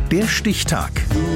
Der Stichtag.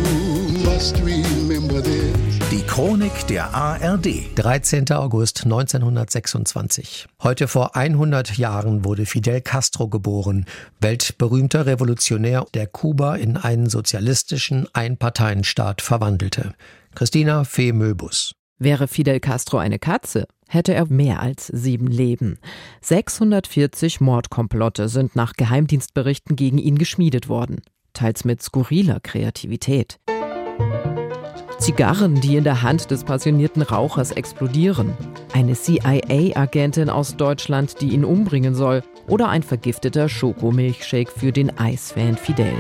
Die Chronik der ARD. 13. August 1926. Heute vor 100 Jahren wurde Fidel Castro geboren, weltberühmter Revolutionär, der Kuba in einen sozialistischen Einparteienstaat verwandelte. Christina Fee-Möbus. Wäre Fidel Castro eine Katze, hätte er mehr als 7 Leben. 640 Mordkomplotte sind nach Geheimdienstberichten gegen ihn geschmiedet worden. Teils mit skurriler Kreativität. Zigarren, die in der Hand des passionierten Rauchers explodieren. Eine CIA-Agentin aus Deutschland, die ihn umbringen soll. Oder ein vergifteter Schokomilchshake für den Eisfan Fidel.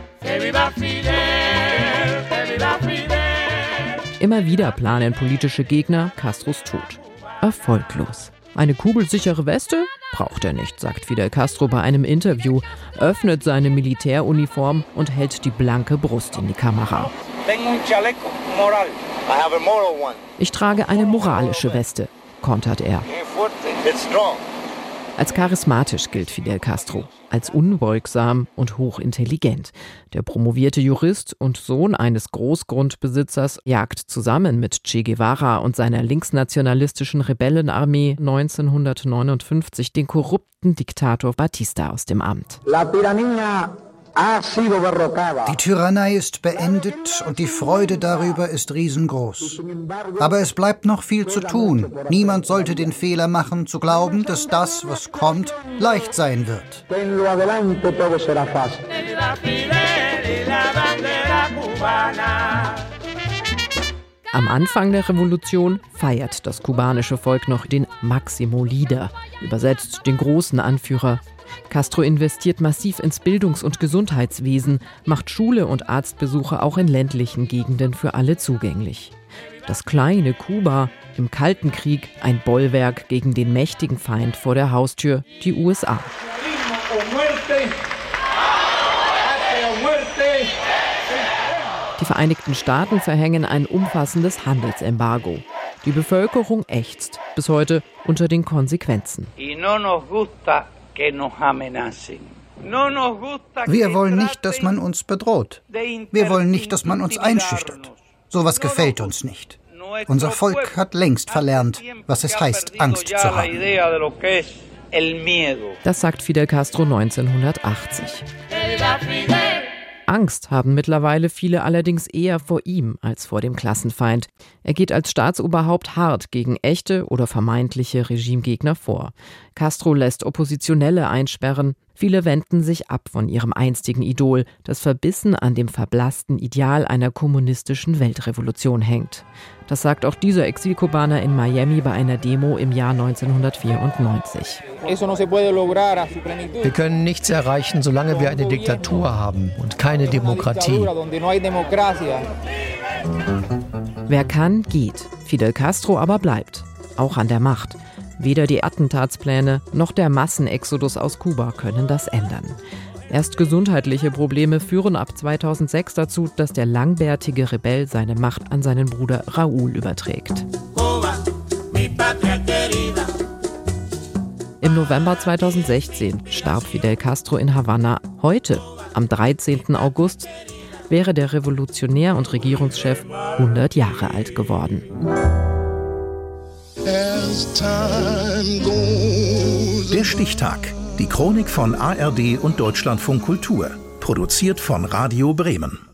Immer wieder planen politische Gegner Castros Tod. Erfolglos. Eine kugelsichere Weste? Braucht er nicht, sagt Fidel Castro bei einem Interview, öffnet seine Militäruniform und hält die blanke Brust in die Kamera. Ich trage eine moralische Weste, kontert er. Als charismatisch gilt Fidel Castro, als unbeugsam und hochintelligent. Der promovierte Jurist und Sohn eines Großgrundbesitzers jagt zusammen mit Che Guevara und seiner linksnationalistischen Rebellenarmee 1959 den korrupten Diktator Batista aus dem Amt. Die Tyrannei ist beendet und die Freude darüber ist riesengroß. Aber es bleibt noch viel zu tun. Niemand sollte den Fehler machen, zu glauben, dass das, was kommt, leicht sein wird. Am Anfang der Revolution feiert das kubanische Volk noch den Máximo Líder, übersetzt den großen Anführer. Castro investiert massiv ins Bildungs- und Gesundheitswesen, macht Schule und Arztbesuche auch in ländlichen Gegenden für alle zugänglich. Das kleine Kuba, im Kalten Krieg ein Bollwerk gegen den mächtigen Feind vor der Haustür, die USA. Die Vereinigten Staaten verhängen ein umfassendes Handelsembargo. Die Bevölkerung ächzt bis heute unter den Konsequenzen. Wir wollen nicht, dass man uns bedroht. Wir wollen nicht, dass man uns einschüchtert. Sowas gefällt uns nicht. Unser Volk hat längst verlernt, was es heißt, Angst zu haben. Das sagt Fidel Castro 1980. Angst haben mittlerweile viele allerdings eher vor ihm als vor dem Klassenfeind. Er geht als Staatsoberhaupt hart gegen echte oder vermeintliche Regimegegner vor. Castro lässt Oppositionelle einsperren. Viele wenden sich ab von ihrem einstigen Idol, das verbissen an dem verblassten Ideal einer kommunistischen Weltrevolution hängt. Das sagt auch dieser Exilkubaner in Miami bei einer Demo im Jahr 1994. Wir können nichts erreichen, solange wir eine Diktatur haben und keine Demokratie. Wer kann, geht. Fidel Castro aber bleibt, auch an der Macht. Weder die Attentatspläne noch der Massenexodus aus Kuba können das ändern. Erst gesundheitliche Probleme führen ab 2006 dazu, dass der langbärtige Rebell seine Macht an seinen Bruder Raúl überträgt. Im November 2016 starb Fidel Castro in Havanna. Heute, am 13. August, wäre der Revolutionär und Regierungschef 100 Jahre alt geworden. Der Stichtag. Die Chronik von ARD und Deutschlandfunk Kultur. Produziert von Radio Bremen.